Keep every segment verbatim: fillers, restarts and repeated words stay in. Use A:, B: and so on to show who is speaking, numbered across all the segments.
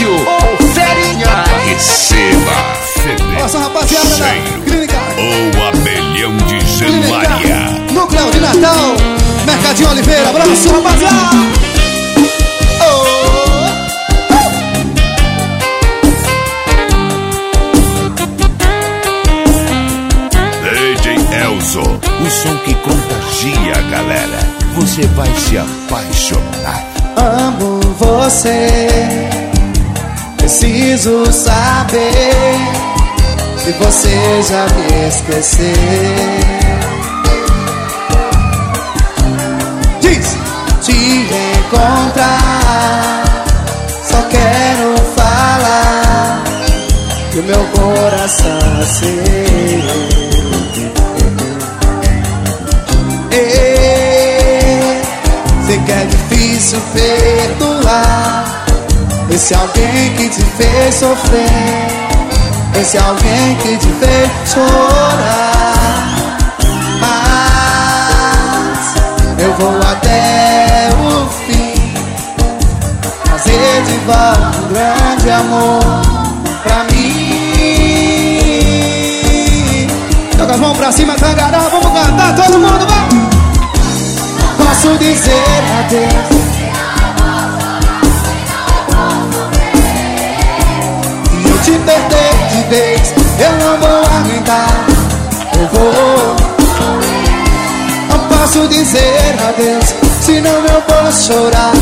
A: Márcio, o Ferinha.
B: Receba
C: Nossa rapaziada da Clínica
B: ou abelhão de Januária.
C: Núcleo de Natal, Mercadinho Oliveira. Abraço, rapaziada. Oh.
B: D J Elzo, o som que contagia a galera. Você vai se apaixonar.
C: Amo você, preciso saber que você já me esqueceu. Diz! Te encontrar, só quero falar que o meu coração é seu. Sei que é difícil perdoar esse alguém que te fez sofrer, esse alguém que te fez chorar. Mas eu vou até o fim, fazer de volta um grande amor pra mim. Joga as mãos pra cima, Tangará, vamos cantar todo mundo, vai! Posso dizer adeus, se eu te perder de vez, eu não vou aguentar, eu vou. Não posso dizer adeus, senão eu vou chorar.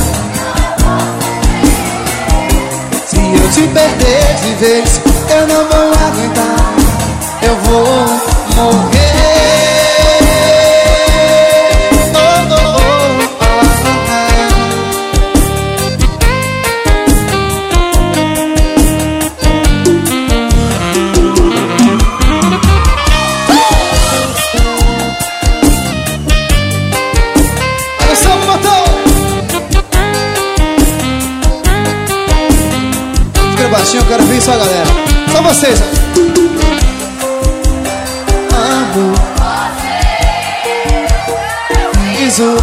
C: Se eu te perder de vez, eu não vou aguentar, eu vou morrer. Eu quero ver só a galera, só vocês. Amo isso.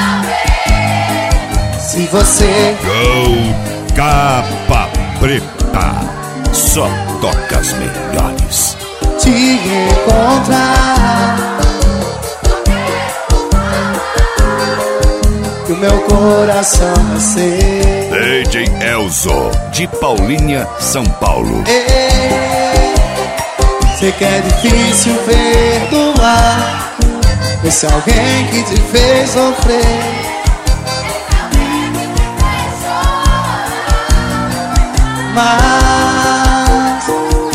C: Se você
B: Go Capa Preta, só toca as melhores.
C: te encontrar, que o meu coração é seu.
B: D J Elzo, de Paulínia, São Paulo.
C: Sei que é difícil perdoar esse alguém que te fez sofrer, mas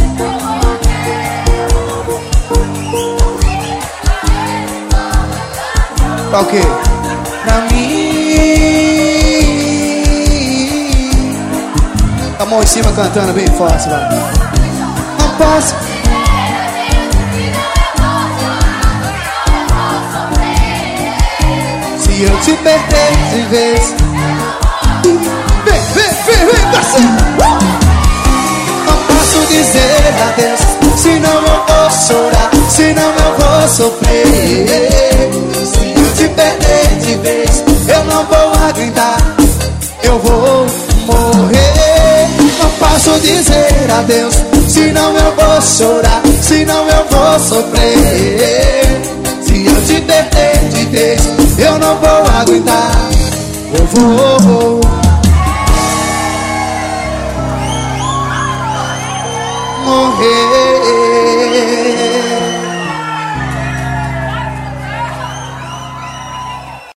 C: ok, pra mim. A mão em cima cantando bem forte, vai. Não posso. Se eu te perder de vez, vem, vem, vem, vem, parceiro. Não posso dizer adeus, senão eu vou chorar, senão eu vou sofrer. Se eu te perder de vez, eu não vou aguentar, eu vou morrer. Não posso dizer adeus, senão eu vou chorar, senão eu vou sofrer. Se eu te perder de vez, eu não vou aguentar, eu vou morrer.